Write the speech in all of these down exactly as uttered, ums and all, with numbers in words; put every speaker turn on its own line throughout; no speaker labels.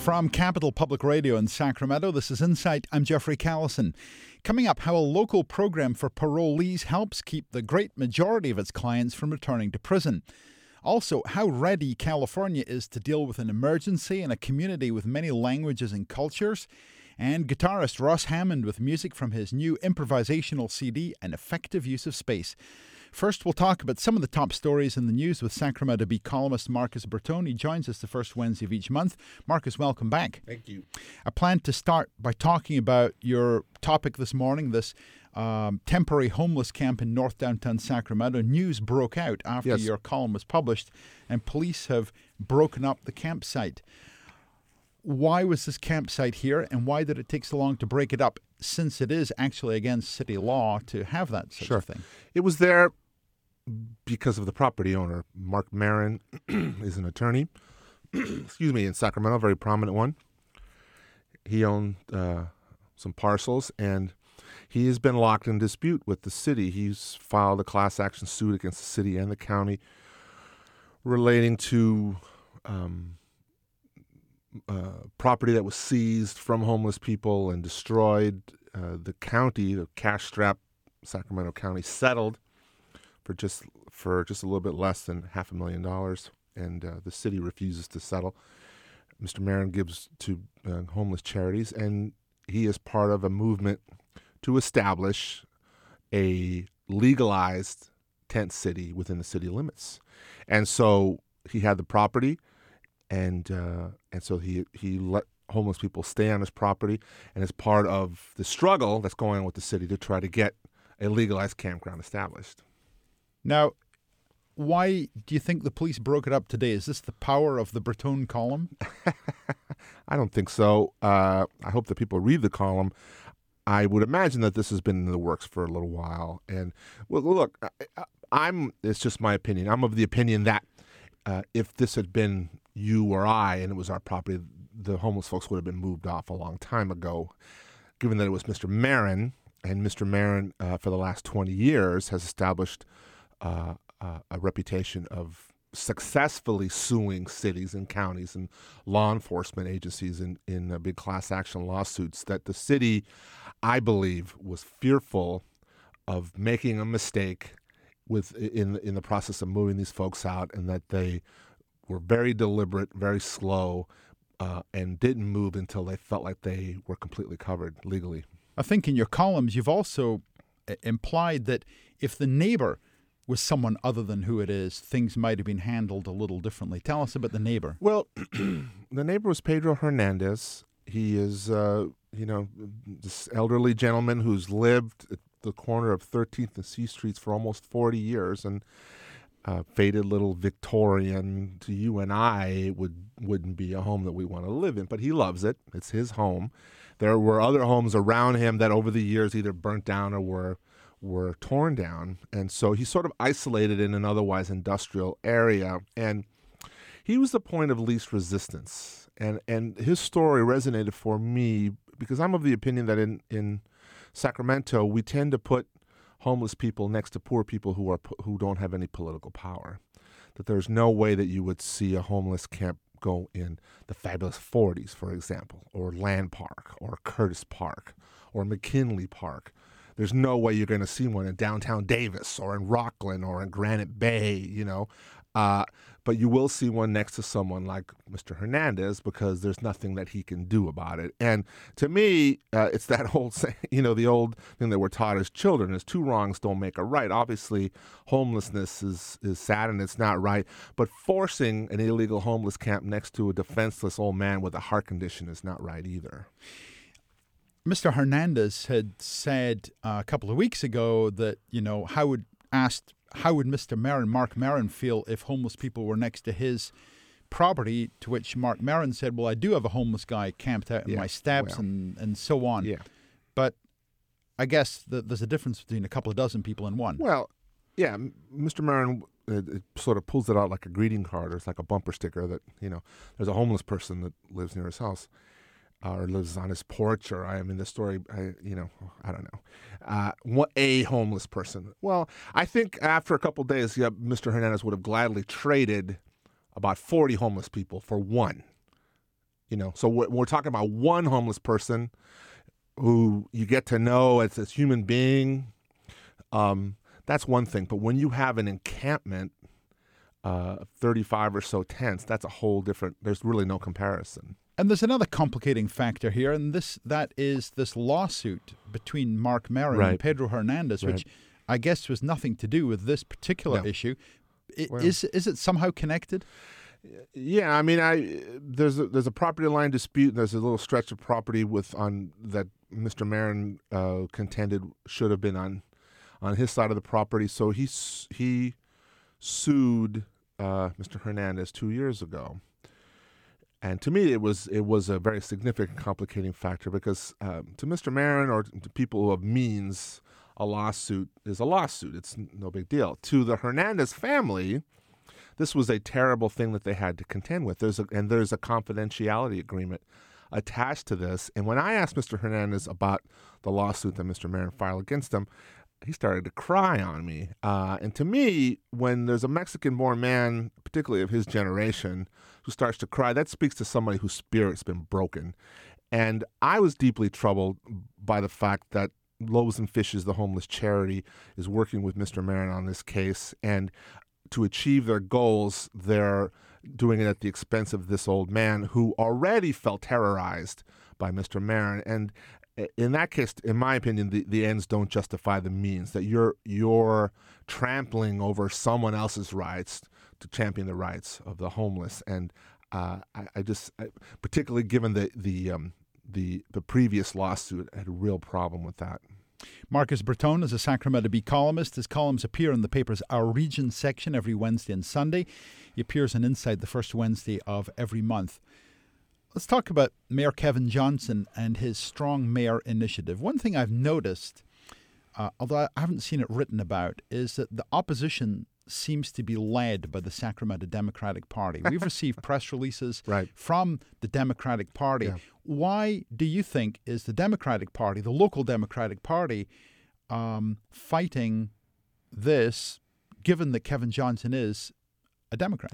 From Capital Public Radio in Sacramento, this is Insight. I'm Jeffrey Callison. Coming up, how a local program for parolees helps keep the great majority of its clients from returning to prison. Also, how ready California is to deal with an emergency in a community with many languages and cultures. And guitarist Ross Hammond with music from his new improvisational C D, An Effective Use of Space. First, we'll talk about some of the top stories in the news with Sacramento Bee columnist Marcus Bertone. He joins us the first Wednesday of each month. Marcus, welcome back.
Thank you.
I plan to start by talking about your topic this morning, this um, temporary homeless camp in North Downtown Sacramento. News broke out after
Yes.
your column was published, and police have broken up the campsite. Why was this campsite here, and why did it take so long to break it up, since it is actually against city law to have that such
Sure.
a thing?
It was there because of the property owner. Mark Marin is an attorney, excuse me, in Sacramento, a very prominent one. He owned uh, some parcels, and he has been locked in dispute with the city. He's filed a class action suit against the city and the county relating to um, uh, property that was seized from homeless people and destroyed. Uh, the county, the cash-strapped Sacramento County, settled for just for just a little bit less than half a million dollars, and uh, the city refuses to settle. Mister Marin gives to uh, homeless charities, and he is part of a movement to establish a legalized tent city within the city limits. And so he had the property, and uh, and so he he let homeless people stay on his property, and as part of the struggle that's going on with the city to try to get a legalized campground established.
Now, why do you think the police broke it up today? Is this the power of the Bertone column?
I don't think so. Uh, I hope that people read the column. I would imagine that this has been in the works for a little while. And well, look, I, I'm. It's just my opinion. I'm of the opinion that uh, if this had been you or I, and it was our property, the homeless folks would have been moved off a long time ago. Given that it was Mister Marin, and Mister Marin, uh, for the last twenty years, has established Uh, uh, a reputation of successfully suing cities and counties and law enforcement agencies in, in uh, big class action lawsuits, that the city, I believe, was fearful of making a mistake with in in the process of moving these folks out, and that they were very deliberate, very slow, uh, and didn't move until they felt like they were completely covered legally.
I think in your columns you've also uh, implied that if the neighbor was someone other than who it is, things might have been handled a little differently. Tell us about the neighbor.
Well, the neighbor was Pedro Hernandez. He is, uh, you know, this elderly gentleman who's lived at the corner of thirteenth and C Streets for almost forty years, and uh, faded little Victorian. To you and I, it would, wouldn't be a home that we want to live in, but he loves it. It's his home. There were other homes around him that over the years either burnt down or were were torn down, and so he's sort of isolated in an otherwise industrial area, and he was the point of least resistance, and and his story resonated for me because I'm of the opinion that in, in Sacramento we tend to put homeless people next to poor people who are who don't have any political power, that there's no way that you would see a homeless camp go in the Fabulous forties, for example, or Land Park, or Curtis Park, or McKinley Park. There's no way you're going to see one in downtown Davis or in Rockland or in Granite Bay, you know. Uh, but you will see one next to someone like Mister Hernandez because there's nothing that he can do about it. And to me, uh, it's that old, you know, the old thing that we're taught as children is two wrongs don't make a right. Obviously, homelessness is, is sad and it's not right. But forcing an illegal homeless camp next to a defenseless old man with a heart condition is not right either.
Mister Hernandez had said uh, a couple of weeks ago that, you know, how would asked how would Mister Marin, Mark Marin, feel if homeless people were next to his property, to which Mark Marin said, well, I do have a homeless guy camped out in
yeah,
my steps
well,
and, and so on.
Yeah.
But I guess the, there's a difference between a couple of dozen people and one.
Well, yeah, Mister Marin uh, it sort of pulls it out like a greeting card, or it's like a bumper sticker that, you know, there's a homeless person that lives near his house. Uh, or lives on his porch, or I mean, the story, I, you know, I don't know. Uh, what a homeless person. Well, I think after a couple of days, yeah, Mister Hernandez would have gladly traded about forty homeless people for one. You know, so we're, we're talking about one homeless person who you get to know as a human being. Um, that's one thing. But when you have an encampment uh, of thirty-five or so tents, that's a whole different, there's really no comparison.
And there's another complicating factor here, and this that is this lawsuit between Mark Maron
Right.
and Pedro Hernandez,
Right.
which I guess was nothing to do with this particular
No.
issue. I-
Well-
is is it somehow connected?
Yeah, I mean, I there's a, there's a property line dispute. And there's a little stretch of property with on that Mister Maron uh, contended should have been on on his side of the property. So he s- he sued uh, Mister Hernandez two years ago, and to me, it was it was a very significant complicating factor because um, to Mister Maron or to people who have means, a lawsuit is a lawsuit. It's no big deal. To the Hernandez family, this was a terrible thing that they had to contend with. There's a, and there's a confidentiality agreement attached to this. And when I asked Mister Hernandez about the lawsuit that Mister Maron filed against him, he started to cry on me. Uh, and to me, when there's a Mexican-born man, particularly of his generation, who starts to cry, that speaks to somebody whose spirit's been broken. And I was deeply troubled by the fact that Loaves and Fishes, the homeless charity, is working with Mister Maron on this case. And to achieve their goals, they're doing it at the expense of this old man who already felt terrorized by Mister Maron. And in that case, in my opinion, the, the ends don't justify the means, that you're you're trampling over someone else's rights to champion the rights of the homeless. And uh, I, I just, I, particularly given the the, um, the the previous lawsuit, I had a real problem with that.
Marcus Bertone is a Sacramento Bee columnist. His columns appear in the paper's Our Region section every Wednesday and Sunday. He appears in Inside the first Wednesday of every month. Let's talk about Mayor Kevin Johnson and his Strong Mayor initiative. One thing I've noticed, uh, although I haven't seen it written about, is that the opposition seems to be led by the Sacramento Democratic Party. We've received press releases
Right.
from the Democratic Party.
Yeah.
Why do you think is the Democratic Party, the local Democratic Party, um, fighting this, given that Kevin Johnson is a Democrat?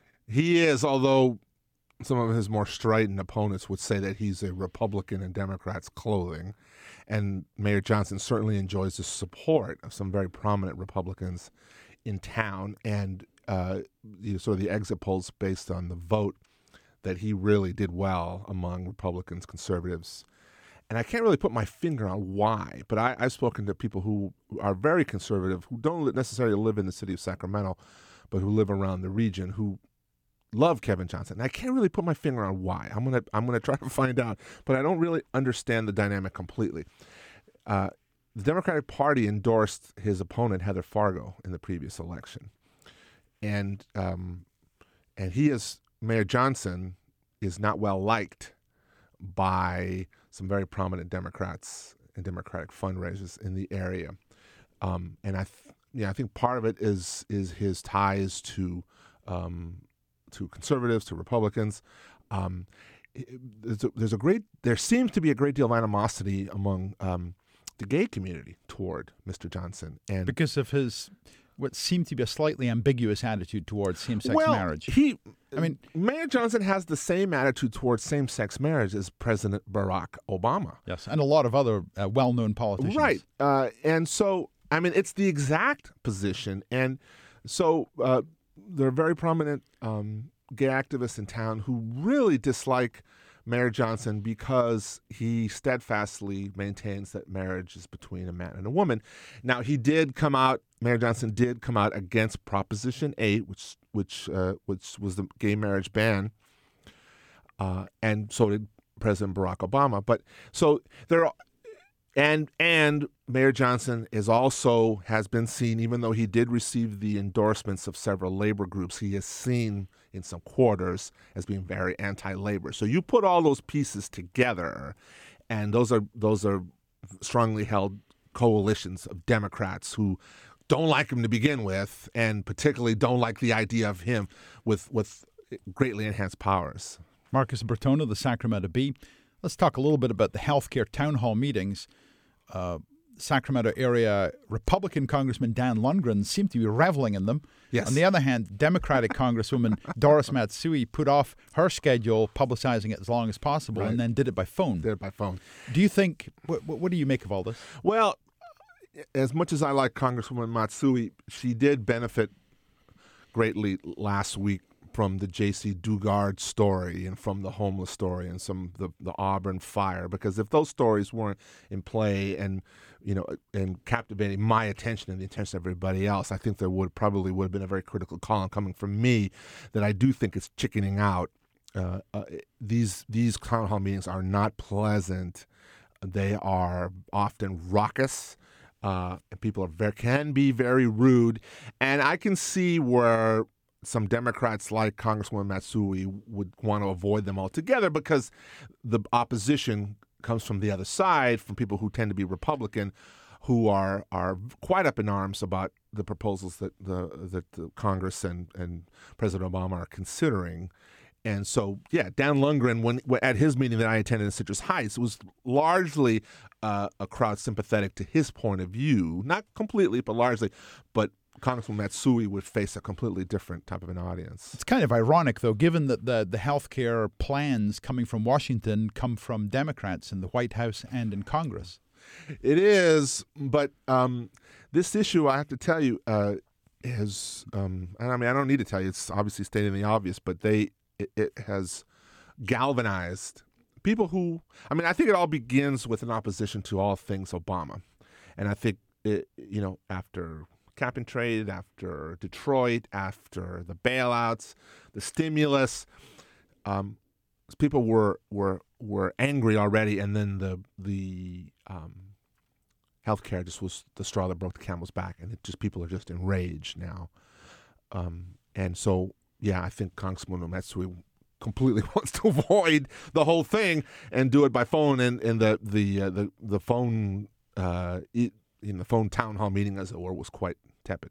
He is, although some of his more strident opponents would say that he's a Republican in Democrats' clothing. And Mayor Johnson certainly enjoys the support of some very prominent Republicans in town. And uh, you know, sort of the exit polls based on the vote that he really did well among Republicans, conservatives. And I can't really put my finger on why, but I, I've spoken to people who are very conservative, who don't necessarily live in the city of Sacramento, but who live around the region, who love Kevin Johnson. And I can't really put my finger on why. I'm gonna I'm gonna try to find out, but I don't really understand the dynamic completely. Uh, the Democratic Party endorsed his opponent Heather Fargo in the previous election, and um, and he is Mayor Johnson is not well liked by some very prominent Democrats and Democratic fundraisers in the area, um, and I th- yeah I think part of it is is his ties to um, to conservatives, to Republicans. Um, there's, a, there's a great, there seems to be a great deal of animosity among um, the gay community toward Mister Johnson, and
Because of his, what seemed to be a slightly ambiguous attitude towards same-sex
well,
marriage.
he,
I mean,
Mayor Johnson has the same attitude towards same-sex marriage as President Barack Obama.
Yes, and a lot of other uh, well-known politicians.
Right. Uh, and so, I mean, it's the exact position. And so uh, there are very prominent um, gay activists in town who really dislike Mayor Johnson because he steadfastly maintains that marriage is between a man and a woman. Now, he did come out, Mayor Johnson did come out against Proposition eight, which which uh, which was the gay marriage ban, uh, and so did President Barack Obama. But so there are, and and Mayor Johnson is also has been seen, even though he did receive the endorsements of several labor groups, he is seen in some quarters as being very anti-labor. So you put all those pieces together, and those are those are strongly held coalitions of Democrats who don't like him to begin with, and particularly don't like the idea of him with with greatly enhanced powers.
Marcus Bertone of the Sacramento Bee. Let's talk a little bit about the healthcare town hall meetings. Uh, Sacramento area Republican Congressman Dan Lundgren seemed to be reveling in them.
Yes.
On the other hand, Democratic Congresswoman Doris Matsui put off her schedule, publicizing it as long as possible,
Right.
and then did it by phone.
Did it by phone.
Do you think, what, what do you make of all this?
Well, as much as I like Congresswoman Matsui, she did benefit greatly last week from the J C Dugard story and from the homeless story and some the the Auburn fire, because if those stories weren't in play and you know and captivating my attention and the attention of everybody else, I think there would probably would have been a very critical call coming from me that I do think it's chickening out. Uh, uh, these these town hall meetings are not pleasant. They are often raucous. Uh, and people are very, can be very rude, and I can see where some Democrats like Congresswoman Matsui would want to avoid them altogether because the opposition comes from the other side, from people who tend to be Republican, who are are quite up in arms about the proposals that the that the Congress and, and President Obama are considering. And so, yeah, Dan Lundgren, when at his meeting that I attended in Citrus Heights, was largely uh, a crowd sympathetic to his point of view. Not completely, but largely. But Congresswoman Matsui would face a completely different type of an audience.
It's kind of ironic, though, given that the, the health care plans coming from Washington come from Democrats in the White House and in Congress.
It is, but um, this issue, I have to tell you, uh, is, um, and I mean, I don't need to tell you, it's obviously stating the obvious, but they it, it has galvanized people who, I mean, I think it all begins with an opposition to all things Obama. And I think, it, you know, after cap and trade, after Detroit, after the bailouts, the stimulus, um, people were were were angry already, and then the the um, healthcare just was the straw that broke the camel's back, and it just people are just enraged now. Um, and so, yeah, I think Congresswoman Matsui completely wants to avoid the whole thing and do it by phone, and, and the the uh, the the phone uh, it, in the phone town hall meeting, as it were, was quite tepid.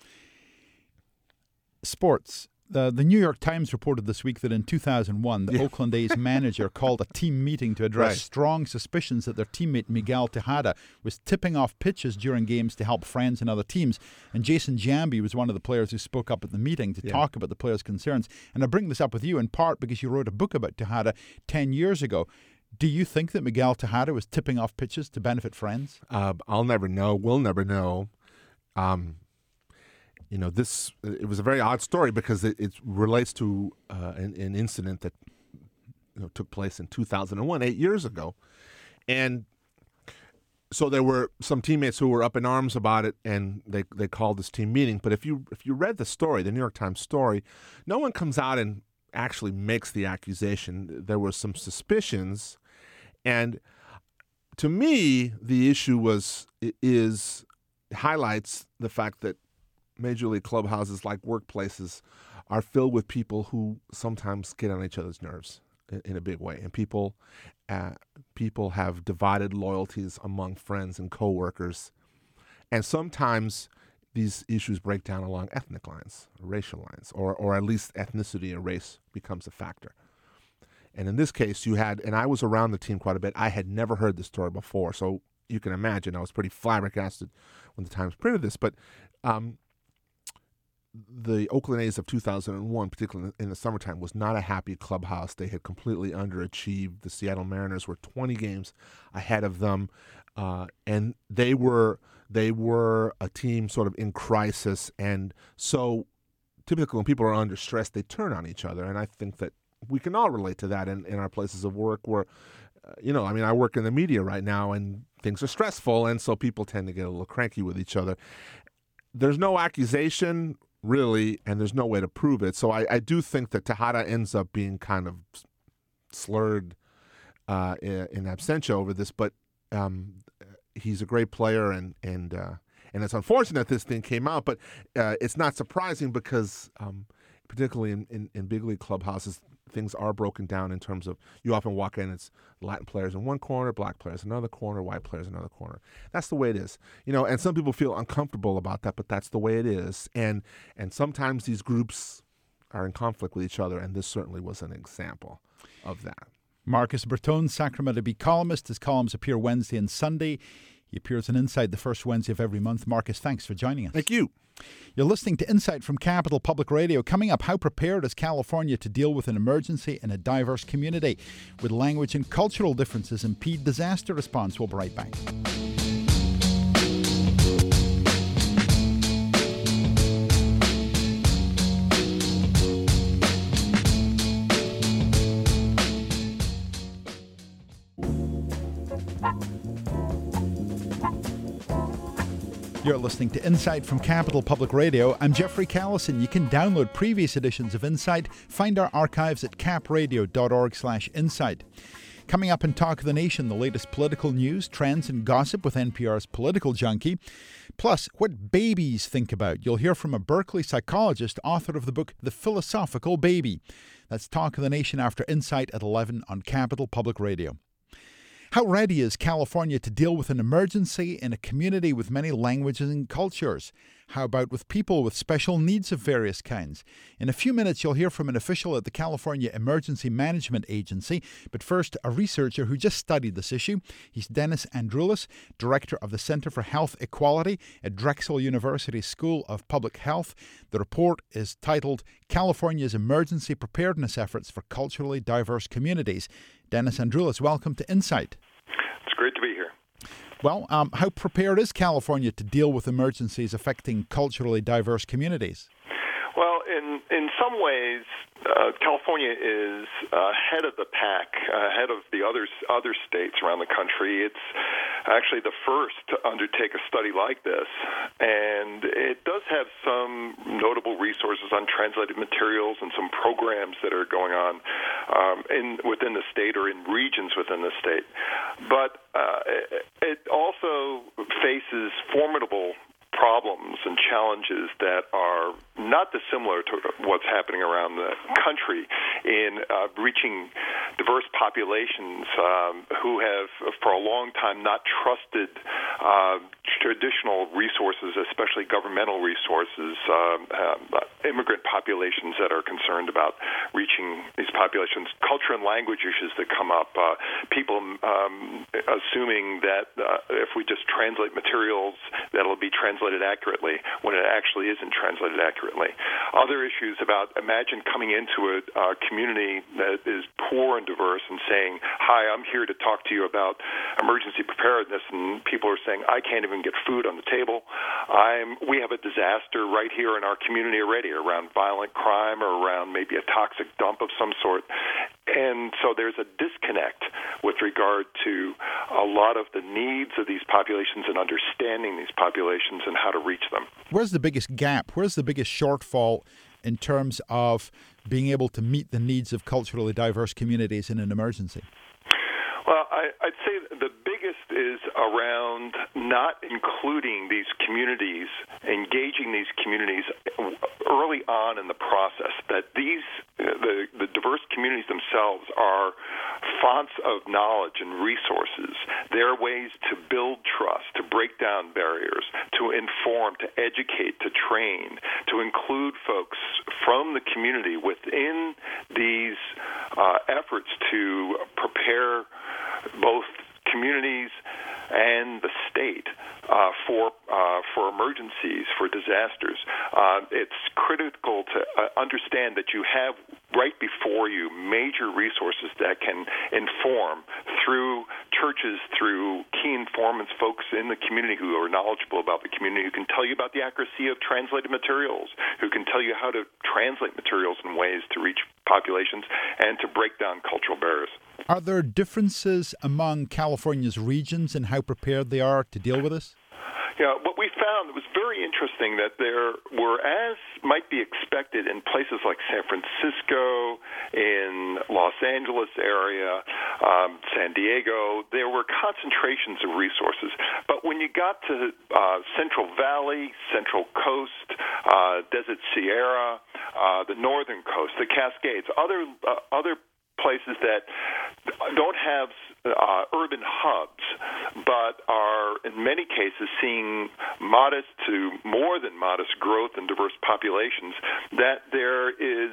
Sports. The, the New York Times reported this week that in two thousand one, the
Yeah.
Oakland A's manager called a team meeting to address
Right.
strong suspicions that their teammate Miguel Tejada was tipping off pitches during games to help friends and other teams. And Jason Jambi was one of the players who spoke up at the meeting to
Yeah.
talk about the players' concerns. And I bring this up with you in part because you wrote a book about Tejada ten years ago. Do you think that Miguel Tejada was tipping off pitches to benefit friends?
Uh, I'll never know. We'll never know. Um, you know, this it was a very odd story because it, it relates to uh, an, an incident that you know took place in two thousand one, eight years ago, and so there were some teammates who were up in arms about it, and they they called this team meeting. But if you if you read the story, the New York Times story, no one comes out and actually makes the accusation. There were some suspicions, and to me, the issue was is highlights the fact that Major League clubhouses, like workplaces, are filled with people who sometimes get on each other's nerves in, in a big way, and people uh, people have divided loyalties among friends and coworkers, and sometimes these issues break down along ethnic lines, racial lines, or or at least ethnicity and race becomes a factor. And in this case, you had, and I was around the team quite a bit. I had never heard this story before, so you can imagine I was pretty flabbergasted when the Times printed this. But um, the Oakland A's of two thousand one, particularly in the summertime, was not a happy clubhouse. They had completely underachieved. The Seattle Mariners were twenty games ahead of them, uh, and they were they were a team sort of in crisis. And so, typically, when people are under stress, they turn on each other. And I think that we can all relate to that in, in our places of work, where, uh, you know, I mean, I work in the media right now, and things are stressful, and so people tend to get a little cranky with each other. There's no accusation, really, and there's no way to prove it. So I, I do think that Tejada ends up being kind of slurred uh, in, in absentia over this, but um, he's a great player, and and uh, and it's unfortunate this thing came out, but uh, it's not surprising because um, particularly in, in, in big league clubhouses, things are broken down in terms of you often walk in, it's Latin players in one corner, black players in another corner, white players in another corner. That's the way it is. You know, and some people feel uncomfortable about that, but that's the way it is. And and sometimes these groups are in conflict with each other, and this certainly was an example of that.
Marcus Bertone, Sacramento Bee columnist. His columns appear Wednesday and Sunday. He appears on Insight the first Wednesday of every month. Marcus, thanks for joining us.
Thank you.
You're listening to Insight from Capital Public Radio. Coming up, how prepared is California to deal with an emergency in a diverse community? Would language and cultural differences impede disaster response? We'll be right back. You're listening to Insight from Capital Public Radio. I'm Jeffrey Callison. You can download previous editions of Insight. Find our archives at capradio.org slash insight. Coming up in Talk of the Nation, the latest political news, trends and gossip with N P R's Political Junkie. Plus, what babies think about. You'll hear from a Berkeley psychologist, author of the book The Philosophical Baby. That's Talk of the Nation after Insight at eleven on Capital Public Radio. How ready is California to deal with an emergency in a community with many languages and cultures? How about with people with special needs of various kinds? In a few minutes, you'll hear from an official at the California Emergency Management Agency. But first, a researcher who just studied this issue. He's Dennis Androulis, director of the Center for Health Equality at Drexel University School of Public Health. The report is titled California's Emergency Preparedness Efforts for Culturally Diverse Communities. Dennis Androulis, welcome to Insight.
It's great to be here.
Well, um, how prepared is California to deal with emergencies affecting culturally diverse communities?
Well, in in some ways, uh, California is ahead of the pack, ahead of the other other states around the country. It's actually the first to undertake a study like this, and it does have some notable resources on translated materials and some programs that are going on um, in within the state or in regions within the state. But uh, it, it also faces formidable problems and challenges that are not dissimilar to what's happening around the country in uh, reaching diverse populations um, who have, for a long time, not trusted uh, traditional resources, especially governmental resources, um, uh, immigrant populations that are concerned about reaching these populations, culture and language issues that come up, uh, people um, assuming that uh, if we just translate materials, that it'll be translated accurately when it actually isn't translated accurately. Other issues about, imagine coming into a uh, community that is poor and diverse and saying, hi, I'm here to talk to you about emergency preparedness, and people are saying, I can't even get food on the table. I'm, we have a disaster right here in our community already around violent crime or around maybe a toxic dump of some sort. And so there's a disconnect with regard to a lot of the needs of these populations and understanding these populations and how to reach them.
Where's the biggest gap? Where's the biggest shortfall in terms of being able to meet the needs of culturally diverse communities in an emergency?
Well, I, I'd say the biggest is around not including these communities, engaging these communities early on in the process, that these the, the diverse communities themselves are fonts of knowledge and resources. They're ways to build trust, to break down barriers, to inform, to educate, to train, to include folks from the community within these uh, efforts to prepare both communities and the state uh, for uh, for emergencies, for disasters. Uh, it's critical to uh, understand that you have right before you major resources that can inform through churches, through key informants, folks in the community who are knowledgeable about the community, who can tell you about the accuracy of translated materials, who can tell you how to translate materials in ways to reach populations and to break down cultural barriers.
Are there differences among California's regions in how prepared they are to deal with this?
Yeah, what we found, it was very interesting that there were, as might be expected in places like San Francisco, in Los Angeles area, um, San Diego, there were concentrations of resources. But when you got to uh, Central Valley, Central Coast, uh, Desert Sierra, uh, the Northern Coast, the Cascades, other uh, other places that don't have uh, urban hubs but are in many cases seeing modest to more than modest growth in diverse populations, that there is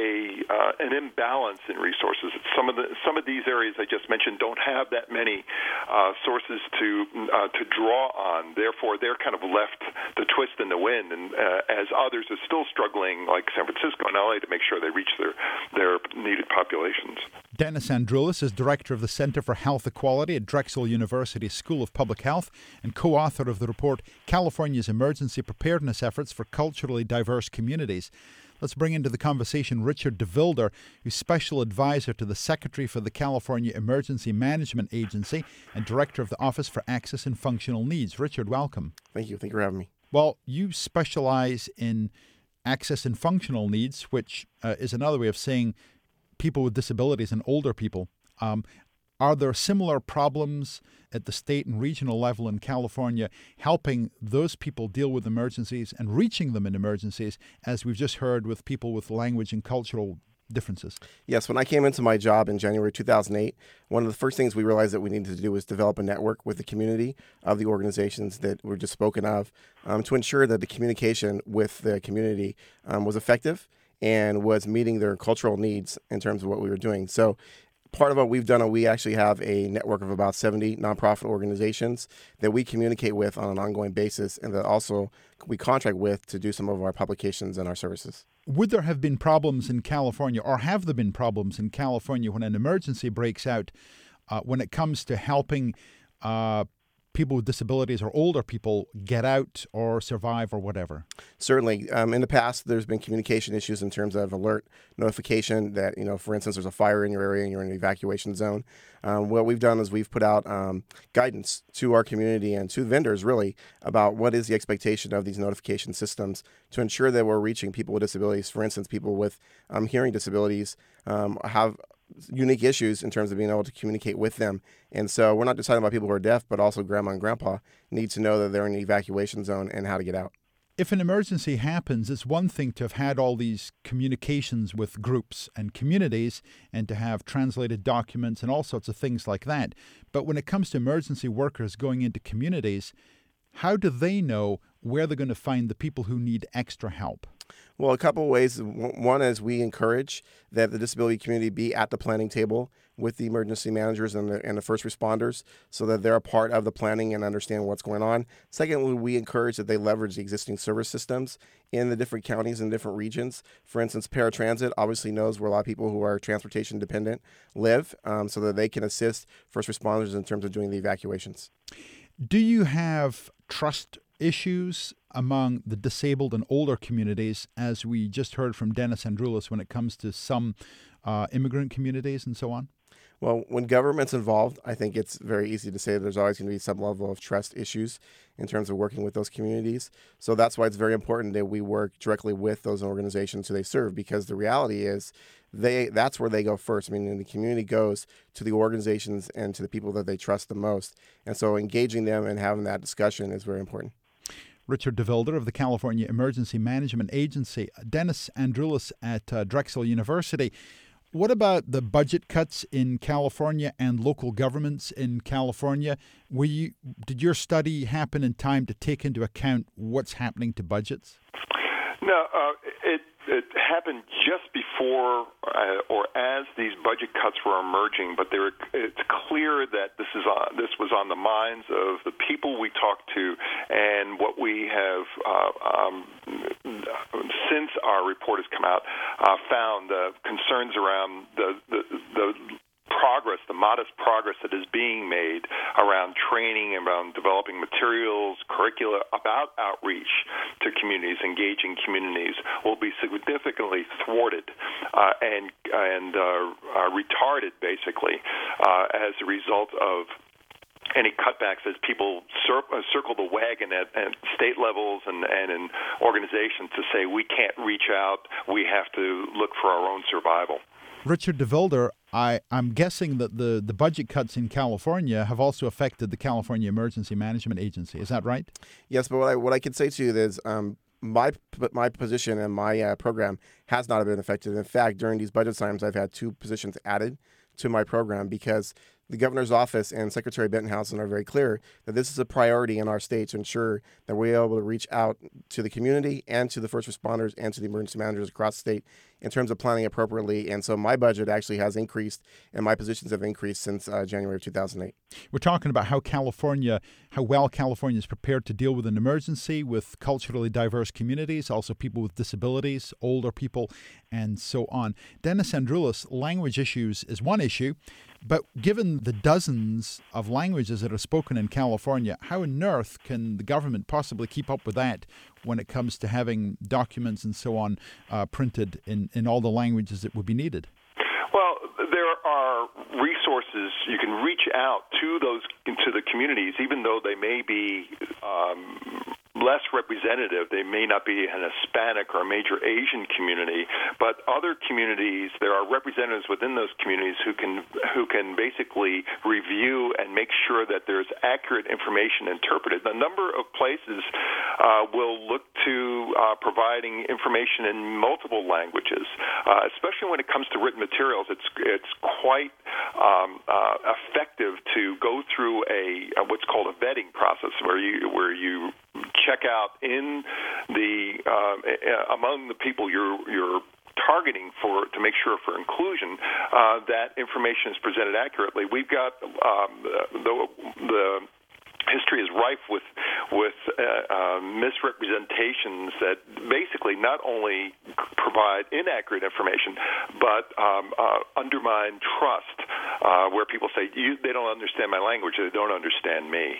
a uh, an imbalance in resources. Some of the some of these areas I just mentioned don't have that many uh, sources to uh, to draw on. Therefore, they're kind of left to twist in the wind, and uh, as others are still struggling, like San Francisco and L A, to make sure they reach their their needed populations.
Dennis Androulis is director of the Center for Health Equality at Drexel University School of Public Health and co-author of the report California's Emergency Preparedness Efforts for Culturally Diverse Communities. Let's bring into the conversation Richard DeVilder, who's Special Advisor to the Secretary for the California Emergency Management Agency and Director of the Office for Access and Functional Needs. Richard, welcome.
Thank you. Thank you for having me.
Well, you specialize in access and functional needs, which uh, is another way of saying people with disabilities and older people. Um, are there similar problems at the state and regional level in California helping those people deal with emergencies and reaching them in emergencies, as we've just heard with people with language and cultural differences?
Yes, when I came into my job in January two thousand eight, one of the first things we realized that we needed to do was develop a network with the community of the organizations that were just spoken of um, to ensure that the communication with the community um, was effective and was meeting their cultural needs in terms of what we were doing. So part of what we've done, we actually have a network of about seventy nonprofit organizations that we communicate with on an ongoing basis, and that also we contract with to do some of our publications and our services.
Would there have been problems in California, or have there been problems in California when an emergency breaks out, uh, when it comes to helping uh, people with disabilities or older people get out or survive or whatever?
Certainly. Um, in the past, there's been communication issues in terms of alert notification that, you know, for instance, there's a fire in your area and you're in an evacuation zone. Um, what we've done is we've put out um, guidance to our community and to vendors, really, about what is the expectation of these notification systems to ensure that we're reaching people with disabilities. For instance, people with um, hearing disabilities um, have unique issues in terms of being able to communicate with them. And so we're not just talking about people who are deaf, but also grandma and grandpa need to know that they're in an evacuation zone and how to get out.
If an emergency happens, it's one thing to have had all these communications with groups and communities and to have translated documents and all sorts of things like that. But when it comes to emergency workers going into communities, how do they know where they're going to find the people who need extra help?
Well, a couple of ways. One is we encourage that the disability community be at the planning table with the emergency managers and the, and the first responders so that they're a part of the planning and understand what's going on. Secondly, we encourage that they leverage the existing service systems in the different counties and different regions. For instance, paratransit obviously knows where a lot of people who are transportation dependent live, um, so that they can assist first responders in terms of doing the evacuations.
Do you have trust issues among the disabled and older communities, as we just heard from Dennis Androulis, when it comes to some uh, immigrant communities and so on?
Well, when government's involved, I think it's very easy to say that there's always going to be some level of trust issues in terms of working with those communities. So that's why it's very important that we work directly with those organizations who they serve, because the reality is they that's where they go first. I mean, the community goes to the organizations and to the people that they trust the most. And so engaging them and having that discussion is very important.
Richard DeVilder of the California Emergency Management Agency. Dennis Androulis at uh, Drexel University. What about the budget cuts in California and local governments in California? Were you, did your study happen in time to take into account what's happening to budgets?
No, uh, it it happened just before uh, or as these budget cuts were emerging. But there, it's clear that this is on, this was on the minds of the people we talked to, and what we have uh, um, since our report has come out uh, found uh, concerns around the the. the progress, the modest progress that is being made around training, around developing materials, curricula about outreach to communities, engaging communities, will be significantly thwarted uh, and and uh, uh, retarded, basically, uh, as a result of any cutbacks as people cir- uh, circle the wagon at, at state levels and, and in organizations to say we can't reach out, we have to look for our own survival.
Richard DeVilder, I, I'm guessing that the, the budget cuts in California have also affected the California Emergency Management Agency. Is that right?
Yes, but what I what I can say to you is um, my my position and my uh, program has not been affected. In fact, during these budget times, I've had two positions added to my program because the governor's office and Secretary Bettenhausen are very clear that this is a priority in our state to ensure that we're able to reach out to the community and to the first responders and to the emergency managers across the state in terms of planning appropriately. And so my budget actually has increased and my positions have increased since uh, January of two thousand eight.
We're talking about how California, how well California is prepared to deal with an emergency with culturally diverse communities, also people with disabilities, older people, and so on. Dennis Androulis, language issues is one issue, but given the dozens of languages that are spoken in California, how on earth can the government possibly keep up with that when it comes to having documents and so on uh, printed in, in all the languages that would be needed?
Well, there are resources. You can reach out to those to the communities, even though they may be um, less representative. They may not be an Hispanic or a major Asian community, but other communities, there are representatives within those communities who can who can basically review and make sure that there's accurate information interpreted. A number of places uh, will look to uh, providing information in multiple languages, uh, especially when it comes to written materials. It's it's quite um, uh, effective to go through a, a what's called a vetting process, where you where you check out in the uh, among the people you're you're targeting for to make sure for inclusion uh, that information is presented accurately. We've got um, the the history is rife with with uh, uh, misrepresentations that basically not only provide inaccurate information, but um, uh, undermine trust, uh, where people say, you, they don't understand my language, they don't understand me.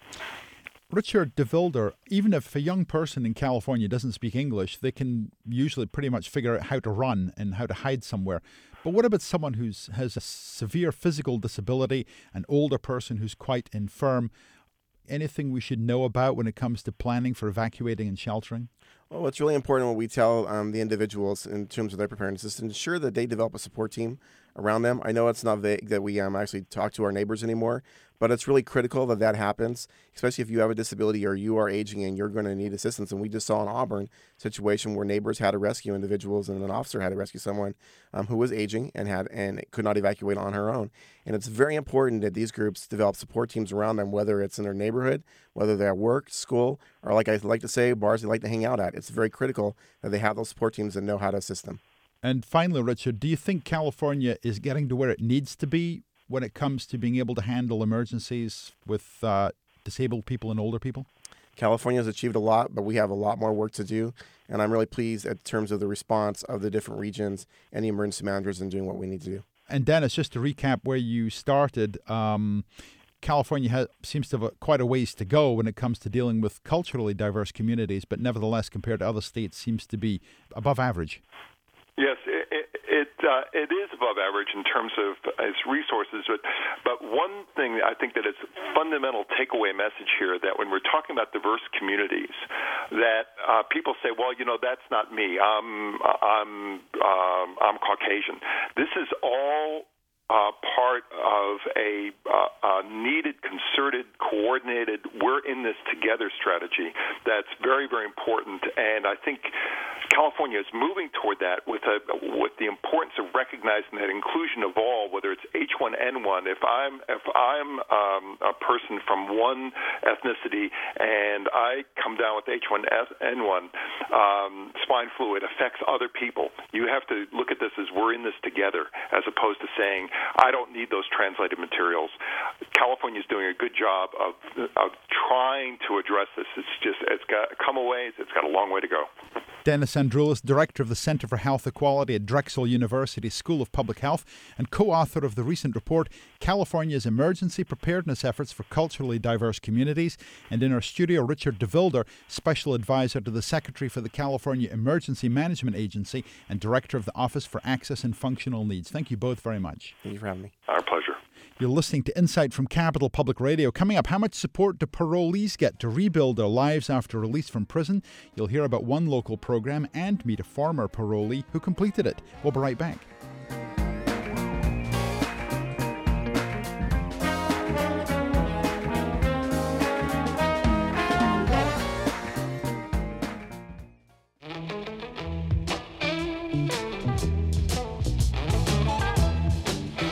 Richard DeVilder, even if a young person in California doesn't speak English, they can usually pretty much figure out how to run and how to hide somewhere. But what about someone who has a severe physical disability, an older person who's quite infirm? Anything we should know about when it comes to planning for evacuating and sheltering?
Well, what's really important, what we tell um, the individuals in terms of their preparedness, is to ensure that they develop a support team around them. I know it's not vague that we um, actually talk to our neighbors anymore, but it's really critical that that happens, especially if you have a disability or you are aging and you're going to need assistance. And we just saw in Auburn a situation where neighbors had to rescue individuals and an officer had to rescue someone um, who was aging and had and could not evacuate on her own. And it's very important that these groups develop support teams around them, whether it's in their neighborhood, whether they're at work, school, or like I like to say, bars they like to hang out at. It's very critical that they have those support teams and know how to assist them.
And finally, Richard, do you think California is getting to where it needs to be when it comes to being able to handle emergencies with uh, disabled people and older people?
California has achieved a lot, but we have a lot more work to do. And I'm really pleased in terms of the response of the different regions and the emergency managers in doing what we need to do.
And Dennis, just to recap where you started, um, California has, seems to have quite a ways to go when it comes to dealing with culturally diverse communities, but nevertheless, compared to other states, seems to be above average.
Yes, it it, uh, it is above average in terms of its resources, but but one thing I think that is a fundamental takeaway message here, that when we're talking about diverse communities, that uh, people say, well, you know, that's not me. I'm I'm um, I'm Caucasian. This is all Uh, part of a, uh, a needed, concerted, coordinated, we're in this together strategy that's very, very important. And I think California is moving toward that with a, with the importance of recognizing that inclusion of all, whether it's H one N one. If I'm if I'm um, a person from one ethnicity and I come down with H one N one um, swine flu, it affects other people. You have to look at this as we're in this together, as opposed to saying, I don't need those translated materials. California is doing a good job of of trying to address this. It's just, it's got come a ways. It's got a long way to go.
Dennis Androulis, Director of the Center for Health Equality at Drexel University School of Public Health and co-author of the recent report, California's Emergency Preparedness Efforts for Culturally Diverse Communities. And in our studio, Richard DeVilder, Special Advisor to the Secretary for the California Emergency Management Agency and Director of the Office for Access and Functional Needs. Thank you both very much.
Thank you for having me.
Our pleasure.
You're listening to Insight from Capital Public Radio. Coming up, how much support do parolees get to rebuild their lives after release from prison? You'll hear about one local program and meet a former parolee who completed it. We'll be right back.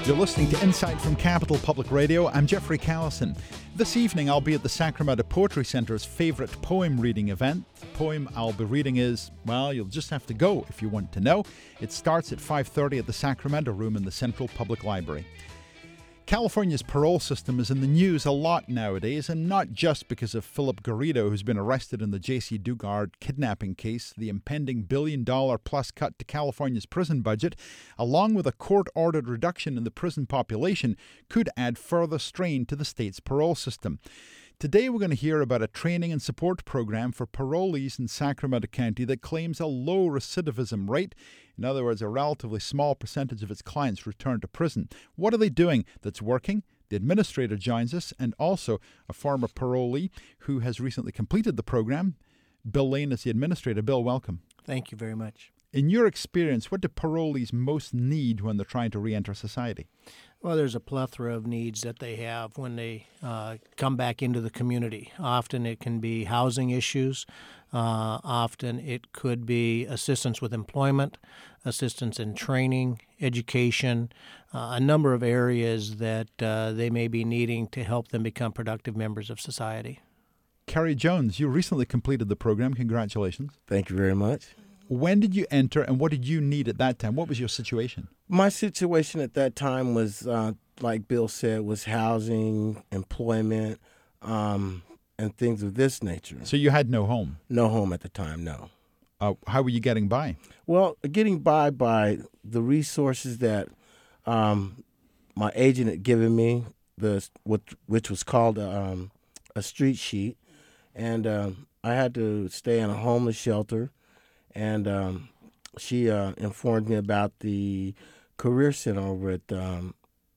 You're listening to Insight from Capital Public Radio. I'm Jeffrey Callison. This evening I'll be at the Sacramento Poetry Center's favourite poem reading event. The poem I'll be reading is, well, you'll just have to go if you want to know. It starts at five thirty at the Sacramento Room in the Central Public Library. California's parole system is in the news a lot nowadays, and not just because of Philip Garrido, who's been arrested in the J C Dugard kidnapping case. The impending billion dollar plus cut to California's prison budget, along with a court-ordered reduction in the prison population, could add further strain to the state's parole system. Today we're going to hear about a training and support program for parolees in Sacramento County that claims a low recidivism rate. In other words, a relatively small percentage of its clients return to prison. What are they doing that's working? The administrator joins us, and also a former parolee who has recently completed the program. Bill Lane is the administrator. Bill, welcome.
Thank you very much.
In your experience, what do parolees most need when they're trying to re-enter society?
Well, there's a plethora of needs that they have when they uh, come back into the community. Often it can be housing issues. Uh, often it could be assistance with employment, assistance in training, education, uh, a number of areas that uh, they may be needing to help them become productive members of society.
Kerry Jones, you recently completed the program. Congratulations.
Thank you very much.
When did you enter, and what did you need at that time? What was your situation?
My situation at that time was, uh, like Bill said, was housing, employment, um, and things of this nature.
So you had no home?
No home at the time, no.
Uh, how were you getting by?
Well, getting by by the resources that um, my agent had given me, the which, which was called a, um, a street sheet, and um, I had to stay in a homeless shelter. And um, she uh, informed me about the career center over at, um,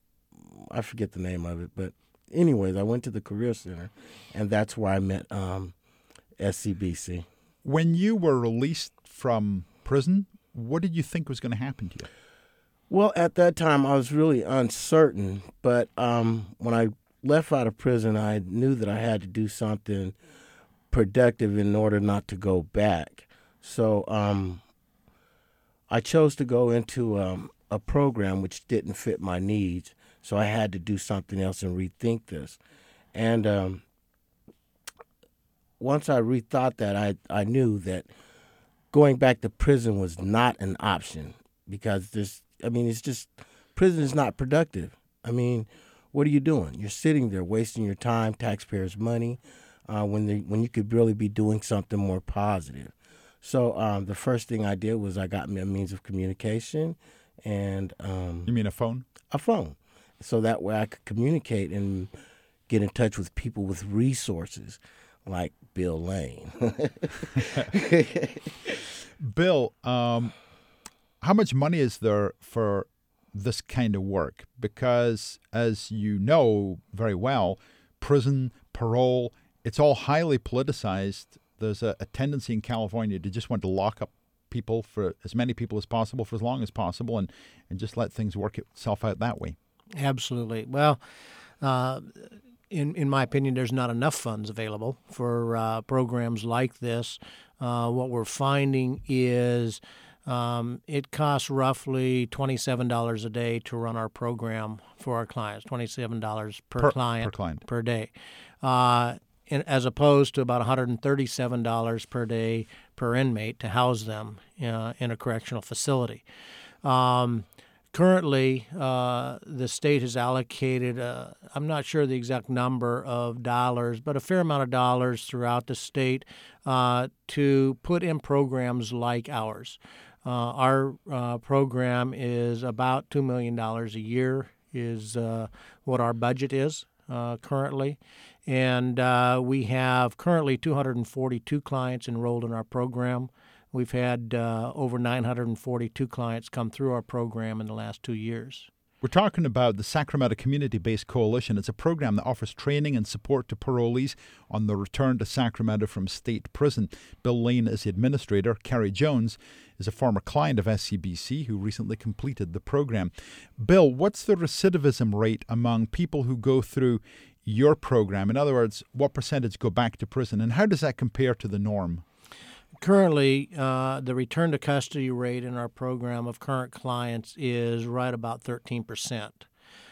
I forget the name of it, but anyways, I went to the career center, and that's where I met um, S C B C.
When you were released from prison, what did you think was going to happen to you?
Well, at that time, I was really uncertain, but um, when I left out of prison, I knew that I had to do something productive in order not to go back. So um, I chose to go into um, a program which didn't fit my needs, so I had to do something else and rethink this. And um, once I rethought that, I, I knew that going back to prison was not an option because this, I mean, it's just, prison is not productive. I mean, what are you doing? You're sitting there wasting your time, taxpayers' money, uh, when they, when you could really be doing something more positive. So um, the first thing I did was I got me a means of communication and um,
you mean a phone?
A phone. So that way I could communicate and get in touch with people with resources like Bill Lane.
Bill, um, how much money is there for this kind of work? Because as you know very well, prison, parole, it's all highly politicized. There's a, a tendency in California to just want to lock up people, for as many people as possible, for as long as possible, and, and just let things work itself out that way.
Absolutely. Well, uh, in in my opinion, there's not enough funds available for uh, programs like this. Uh, what we're finding is um, it costs roughly twenty-seven dollars a day to run our program for our clients, twenty-seven dollars per,
per
client
per client
per day. Uh, In, as opposed to about one hundred thirty-seven dollars per day per inmate to house them uh, in a correctional facility. Um, currently, uh, the state has allocated, uh, I'm not sure the exact number of dollars, but a fair amount of dollars throughout the state uh, to put in programs like ours. Uh, our uh, program is about two million dollars a year is uh, what our budget is uh, currently. And uh, we have currently two hundred forty-two clients enrolled in our program. We've had uh, over nine hundred forty-two clients come through our program in the last two years.
We're talking about the Sacramento Community-Based Coalition. It's a program that offers training and support to parolees on the return to Sacramento from state prison. Bill Lane is the administrator. Kerry Jones is a former client of S C B C who recently completed the program. Bill, what's the recidivism rate among people who go through your program? In other words, what percentage go back to prison, and how does that compare to the norm?
Currently, uh, the return to custody rate in our program of current clients is right about thirteen percent.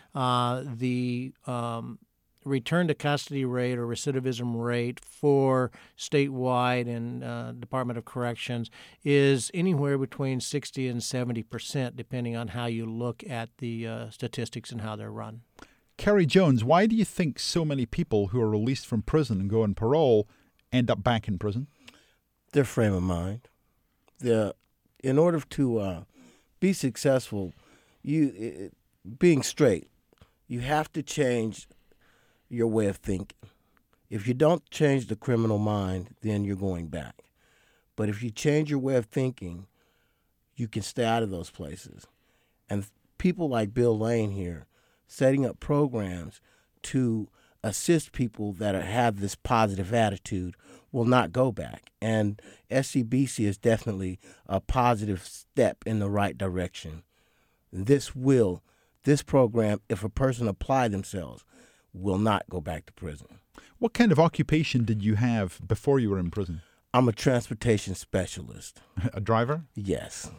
uh, the um, return to custody rate or recidivism rate for statewide and uh, Department of Corrections is anywhere between sixty and seventy percent, depending on how you look at the uh, statistics and how they're run.
Kerry Jones, why do you think so many people who are released from prison and go on parole end up back in prison?
Their frame of mind. The in order to uh, be successful, you it, being straight, you have to change your way of thinking. If you don't change the criminal mind, then you're going back. But if you change your way of thinking, you can stay out of those places. And people like Bill Lane here, setting up programs to assist people that are, have this positive attitude, will not go back. And S C B C is definitely a positive step in the right direction. This will, this program, if a person apply themselves, will not go back to prison.
What kind of occupation did you have before you were in prison?
I'm a transportation specialist.
A driver?
Yes.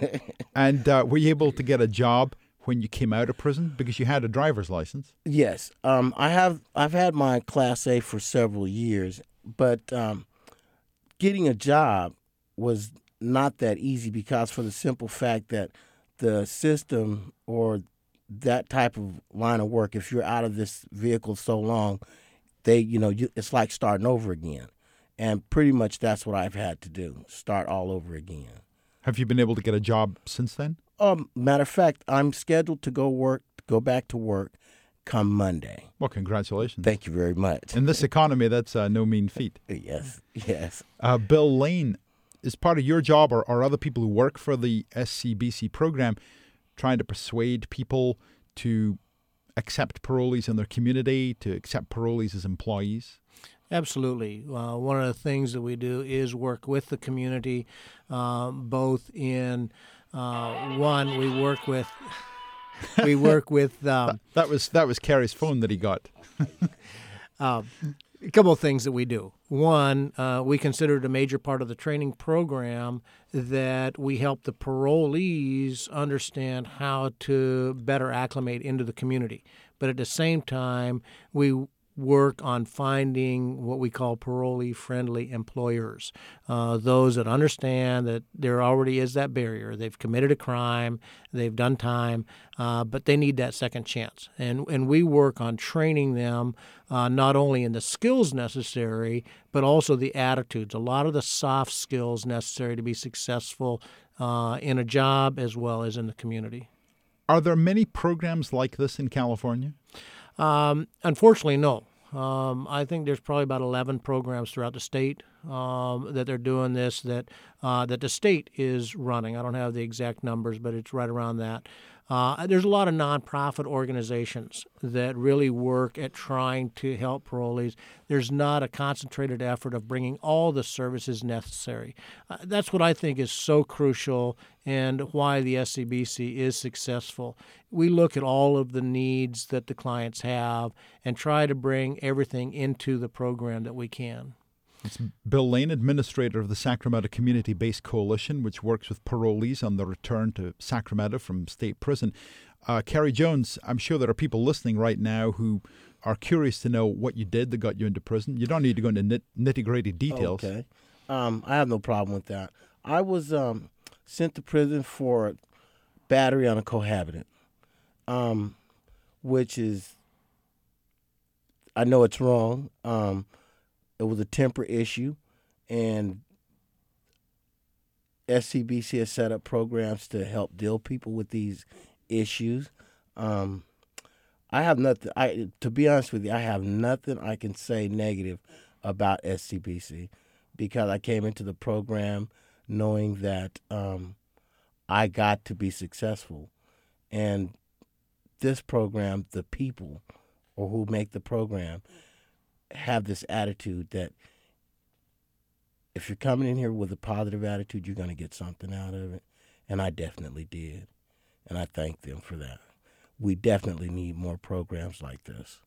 And uh, were you able to get a job when you came out of prison because you had a driver's license?
Yes. Um, I have. I've had my Class A for several years, but um, getting a job was not that easy because for the simple fact that the system or that type of line of work, if you're out of this vehicle so long, they, you know, you, it's like starting over again. And pretty much that's what I've had to do, start all over again.
Have you been able to get a job since then?
Um, matter of fact, I'm scheduled to go work, go back to work come Monday.
Well, congratulations.
Thank you very much.
In this economy, that's uh, no mean feat.
Yes, yes.
Uh, Bill Lane, is part of your job or, or other people who work for the S C B C program trying to persuade people to accept parolees in their community, to accept parolees as employees?
Absolutely. Uh, one of the things that we do is work with the community, uh, both in uh, one, we work with we work with um,
that, that was that was Kerry's phone that he got.
uh, a couple of things that we do. One, uh, we consider it a major part of the training program that we help the parolees understand how to better acclimate into the community. But at the same time, we work on finding what we call parolee-friendly employers, uh, those that understand that there already is that barrier. They've committed a crime, they've done time, uh, but they need that second chance. And and we work on training them uh, not only in the skills necessary, but also the attitudes, a lot of the soft skills necessary to be successful uh, in a job as well as in the community.
Are there many programs like this in California?
Um, unfortunately, no. Um, I think there's probably about eleven programs throughout the state um, that they're doing this, that uh, that the state is running. I don't have the exact numbers, but it's right around that. Uh, there's a lot of nonprofit organizations that really work at trying to help parolees. There's not a concentrated effort of bringing all the services necessary. Uh, that's what I think is so crucial and why the S C B C is successful. We look at all of the needs that the clients have and try to bring everything into the program that we can.
It's Bill Lane, administrator of the Sacramento Community-Based Coalition, which works with parolees on the return to Sacramento from state prison. Uh, Kerry Jones, I'm sure there are people listening right now who are curious to know what you did that got you into prison. You don't need to go into nit- nitty-gritty details.
Okay. Um, I have no problem with that. I was um, sent to prison for battery on a cohabitant, um, which is, I know it's wrong. Um, It was a temper issue, and S C B C has set up programs to help deal people with these issues. Um, I have nothing. I to be honest with you, I have nothing I can say negative about S C B C because I came into the program knowing that um, I got to be successful, and this program, the people, or who make the program, have this attitude that if you're coming in here with a positive attitude, you're going to get something out of it. And I definitely did. And I thank them for that. We definitely need more programs like this.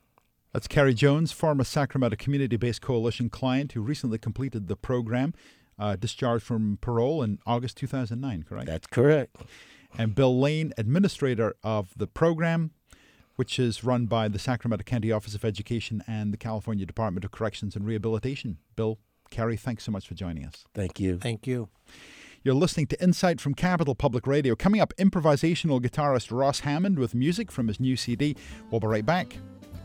That's Kerry Jones, former Sacramento Community-Based Coalition client who recently completed the program. uh, discharged from parole in August two thousand nine, correct?
That's correct.
And Bill Lane, administrator of the program, which is run by the Sacramento County Office of Education and the California Department of Corrections and Rehabilitation. Bill, Carrie, thanks so much for joining us.
Thank you.
Thank you.
You're listening to Insight from Capital Public Radio. Coming up, improvisational guitarist Ross Hammond with music from his new C D. We'll be right back.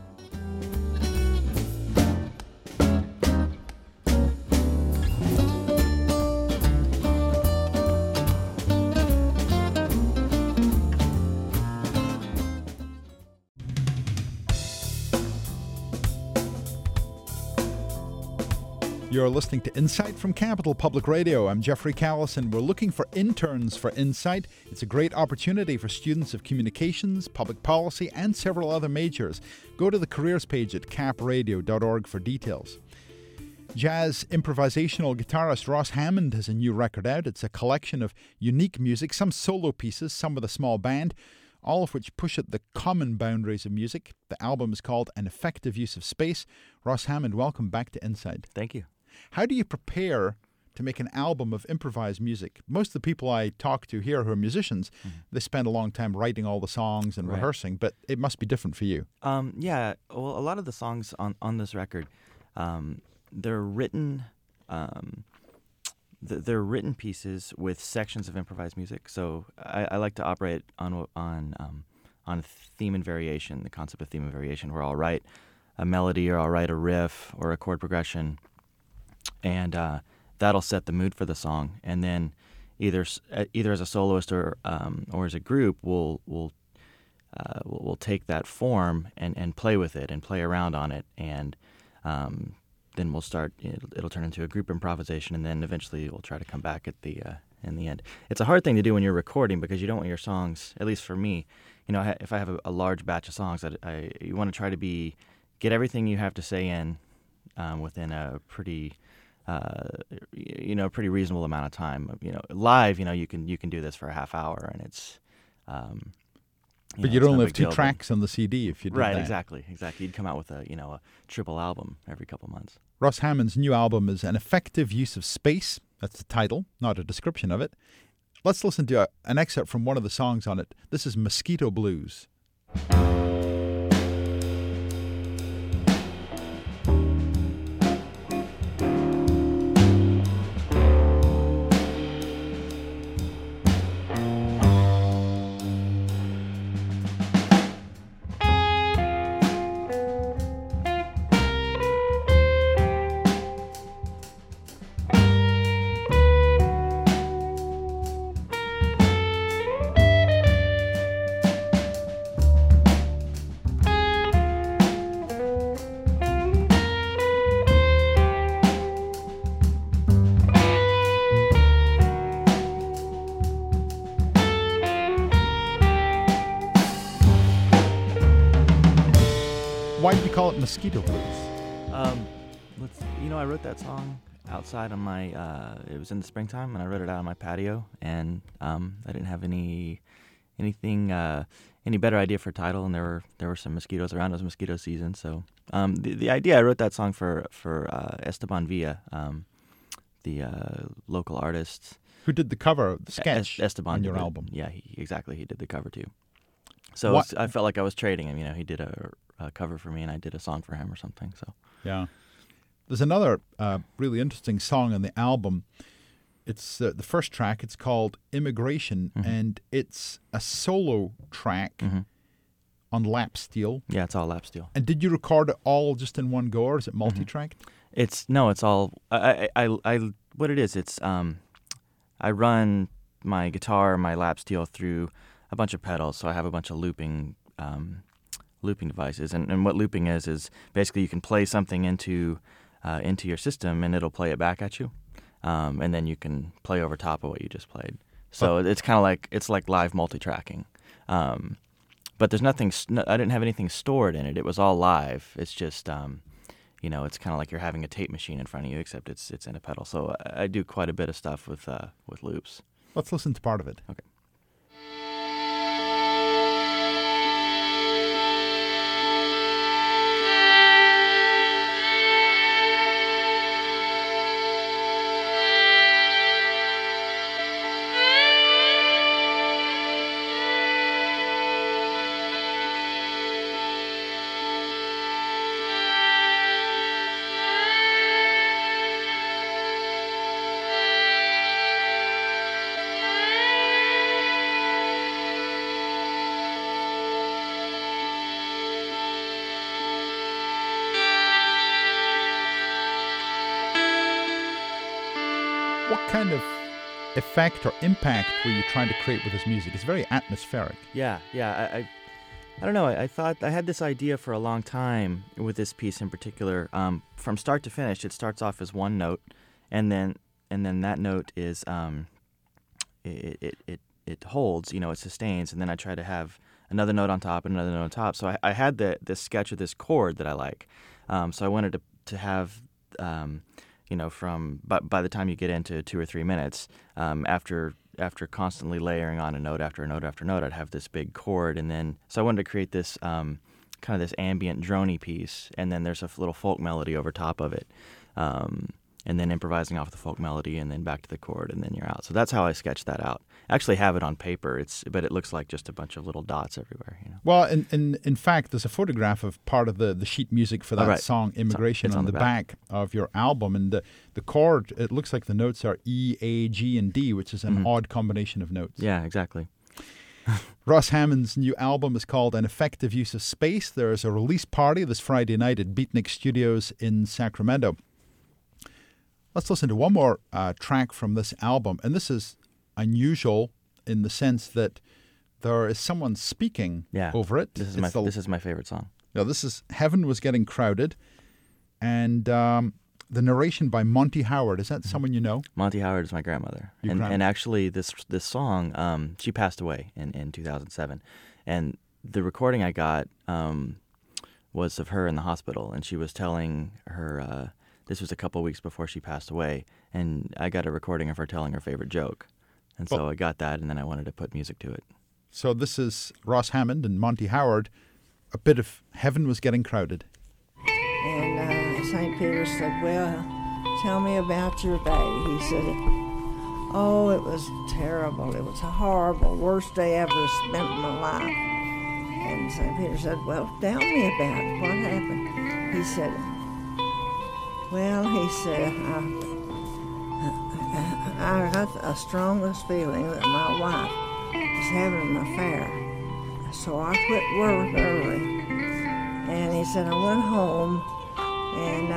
You're listening to Insight from Capital Public Radio. I'm Jeffrey Callison. We're looking for interns for Insight. It's a great opportunity for students of communications, public policy, and several other majors. Go to the careers page at cap radio dot org for details. Jazz improvisational guitarist Ross Hammond has a new record out. It's a collection of unique music, some solo pieces, some with a small band, all of which push at the common boundaries of music. The album is called An Effective Use of Space. Ross Hammond, welcome back to Insight.
Thank you.
How do you prepare to make an album of improvised music? Most of the people I talk to here who are musicians, mm-hmm. they spend a long time writing all the songs and
right.
rehearsing, but it must be different for you.
Um, yeah, well, a lot of the songs on, on this record, um, they're written, um, th- they're written pieces with sections of improvised music. So I, I like to operate on on um, on theme and variation, the concept of theme and variation, where I'll write a melody or I'll write a riff or a chord progression, and uh, that'll set the mood for the song. And then either either as a soloist or um, or as a group, we'll we'll uh, we'll, we'll take that form and, and play with it and play around on it, and um, then we'll start. It'll, it'll turn into a group improvisation, and then eventually we'll try to come back at the uh, in the end. It's a hard thing to do when you're recording because you don't want your songs. At least for me, you know, if I have a, a large batch of songs, I, I you want to try to be get everything you have to say in um, within a pretty. Uh, you know, a pretty reasonable amount of time. You know, live, you know, you can you can do this for a half hour, and it's. Um,
you but
know,
you'd only
no
have two
deal,
tracks on the C D if you did
right,
that.
exactly, exactly. You'd come out with a you know a triple album every couple months.
Ross Hammond's new album is An Effective Use of Space. That's the title, not a description of it. Let's listen to a, an excerpt from one of the songs on it. This is Mosquito Blues. Why did you call it Mosquito Blues?
Um, let's, you know, I wrote that song outside on my, uh, it was in the springtime, and I wrote it out on my patio, and um, I didn't have any, anything, uh, any better idea for a title, and there were there were some mosquitoes around. It was mosquito season, so um, the the idea, I wrote that song for, for uh, Esteban Villa, um, the uh, local artist.
Who did the cover, the sketch
es- Esteban
on your
did,
album?
Yeah, he, exactly. He did the cover, too. So
What-
it's, I felt like I was trading him. You know, he did a, a cover for me, and I did a song for him or something, so.
Yeah. There's another uh, really interesting song on the album. It's uh, the first track. It's called Immigration,
Mhm.
and it's a solo track
Mhm.
on lap steel.
Yeah, it's all lap steel.
And did you record it all just in one go, or is it multi-tracked?
It's no, it's all. I, I, I, I what it is. It's um, I run my guitar, my lap steel through a bunch of pedals, so I have a bunch of looping, um, looping devices. And, and what looping is is basically you can play something into, uh, into your system, and it'll play it back at you, um, and then you can play over top of what you just played. So it's kind of like it's like live multi-tracking. Um, but there's nothing. I didn't have anything stored in it. It was all live. It's just. Um, You know, it's kind of like you're having a tape machine in front of you, except it's it's in a pedal. So I, I do quite a bit of stuff with uh, with loops.
Let's listen to part of it.
Okay.
kind of effect or impact were you trying to create with this music? It's very atmospheric.
Yeah, yeah. I, I, I don't know. I, I thought I had this idea for a long time with this piece in particular. Um, from start to finish, it starts off as one note, and then and then that note is um, it, it it it holds. You know, it sustains, and then I try to have another note on top and another note on top. So I, I had the this sketch of this chord that I like. Um, so I wanted to to have. Um, you know, from by, by the time you get into two or three minutes, um, after after constantly layering on a note after a note after note, I'd have this big chord, and then so I wanted to create this um, kind of this ambient droney piece, and then there's a little folk melody over top of it, um, and then improvising off the folk melody, and then back to the chord, and then you're out. So that's how I sketched that out. I actually have it on paper. It's but it looks like just a bunch of little dots everywhere. You know.
Well, in in, in fact, there's a photograph of part of the, the sheet music for that
oh, right.
song, Immigration,
it's on,
on the,
the
back. back of your album. And the, the chord, it looks like the notes are E, A, G, and D, which is an
mm-hmm.
odd combination of notes.
Yeah, exactly.
Ross Hammond's new album is called An Effective Use of Space. There is a release party this Friday night at Beatnik Studios in Sacramento. Let's listen to one more uh, track from this album. And this is unusual in the sense that there is someone speaking
yeah.
over it.
This is
it's
my
the,
this is my favorite song.
Now, this is Heaven Was Getting Crowded, and um, the narration by Monty Howard. Is that mm-hmm. someone you know?
Monty Howard is my grandmother,
Your
and
grand-
and actually this this song, um, she passed away in, in two thousand seven, and the recording I got um, was of her in the hospital, and she was telling her. Uh, this was a couple weeks before she passed away, and I got a recording of her telling her favorite joke. And so well, I got that, and then I wanted to put music to it.
So this is Ross Hammond and Monty Howard, a bit of Heaven Was Getting Crowded.
And uh, Saint Peter said, well, tell me about your day. He said, oh, it was terrible. It was a horrible, worst day I ever spent in my life. And Saint Peter said, well, tell me about it. What happened? He said, well, he said, I, I got the strongest feeling that my wife was having an affair. So I quit work early. And he said, I went home and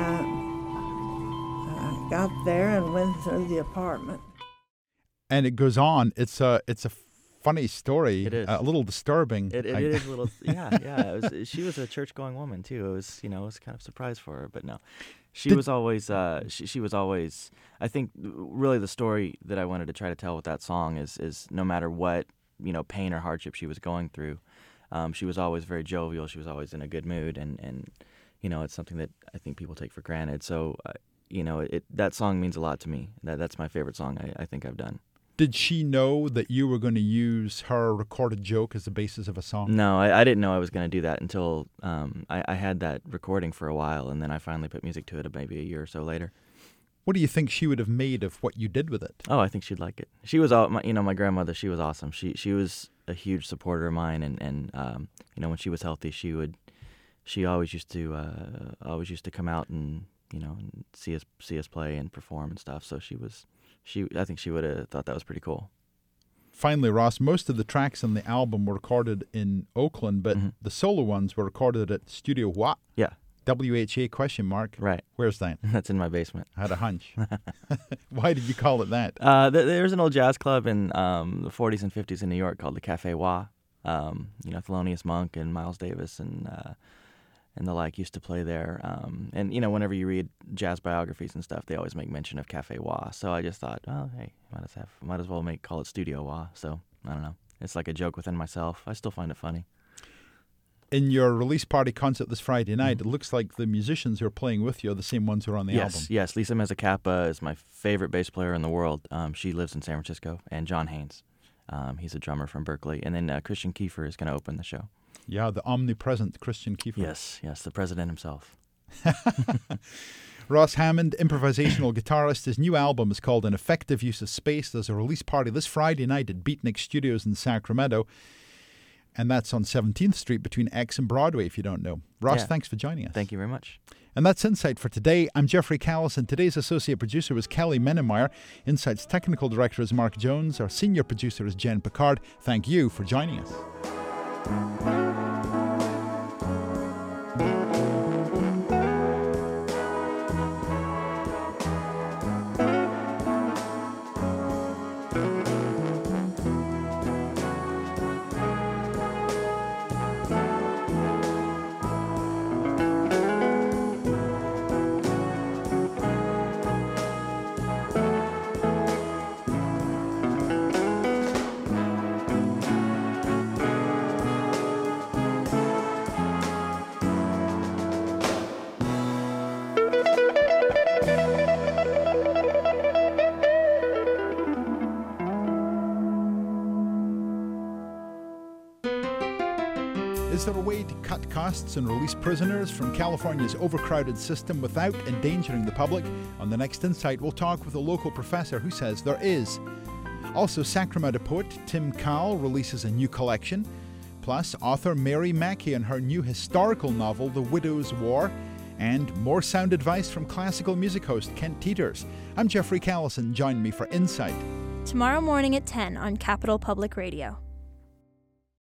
uh, I got there and went through the apartment.
And it goes on. It's a, it's a funny story.
It is.
A little disturbing.
It, it,
I,
it is a little, yeah, yeah. It was, she was a church-going woman, too. It was, you know, it was kind of a surprise for her, but no. She Did, was always, uh, she, she was always, I think really the story that I wanted to try to tell with that song is, is no matter what, you know, pain or hardship she was going through, um, she was always very jovial. She was always in a good mood. And, and you know, it's something that I think people take for granted. So, uh, you know, it, that song means a lot to me. That That's my favorite song I, I think I've done.
Did she know that you were going to use her recorded joke as the basis of a song?
No, I, I didn't know I was going to do that until um, I, I had that recording for a while, and then I finally put music to it maybe a year or so later.
What do you think she would have made of what you did with it?
Oh, I think she'd like it. She was, all, my, you know, my grandmother. She was awesome. She she was a huge supporter of mine, and and um, you know, when she was healthy, she would, she always used to uh, always used to come out and you know and see us see us play and perform and stuff. So she was. She, I think she would have thought that was pretty cool.
Finally, Ross, most of the tracks on the album were recorded in Oakland, but mm-hmm. the solo ones were recorded at Studio What?
Yeah.
W H A question mark.
Right.
Where's that?
That's in my basement.
I had a hunch. Why did you call it that?
Uh, th- there's an old jazz club in um, the forties and fifties in New York called the Cafe Wah. Um, you know, Thelonious Monk and Miles Davis and uh, and the like used to play there. Um, and, you know, whenever you read jazz biographies and stuff, they always make mention of Cafe Wah. So I just thought, oh, hey, might as, have, might as well make call it Studio Wah. So, I don't know. It's like a joke within myself. I still find it funny.
In your release party concert this Friday night, mm-hmm. it looks like the musicians who are playing with you are the same ones who are on the
yes,
album.
Yes, Lisa Mezzacappa is my favorite bass player in the world. Um, she lives in San Francisco. And John Haynes. Um, he's a drummer from Berkeley. And then uh, Christian Kiefer is going to open the show.
Yeah, the omnipresent Christian Kiefer.
Yes, yes, the president himself.
Ross Hammond, improvisational guitarist. His new album is called An Effective Use of Space. There's a release party this Friday night at Beatnik Studios in Sacramento. And that's on seventeenth Street between X and Broadway, if you don't know. Ross,
yeah.
thanks for joining us.
Thank you very much.
And that's Insight for today. I'm Jeffrey Callison. Today's associate producer was Kelly Mennemeyer. Insight's technical director is Mark Jones. Our senior producer is Jen Picard. Thank you for joining us. Is there a way to cut costs and release prisoners from California's overcrowded system without endangering the public? On the next Insight, we'll talk with a local professor who says there is. Also, Sacramento poet Tim Kahl releases a new collection. Plus, author Mary Mackey and her new historical novel, The Widow's War. And more sound advice from classical music host Kent Teeters. I'm Jeffrey Callison. Join me for Insight.
Tomorrow morning at ten on Capital Public Radio.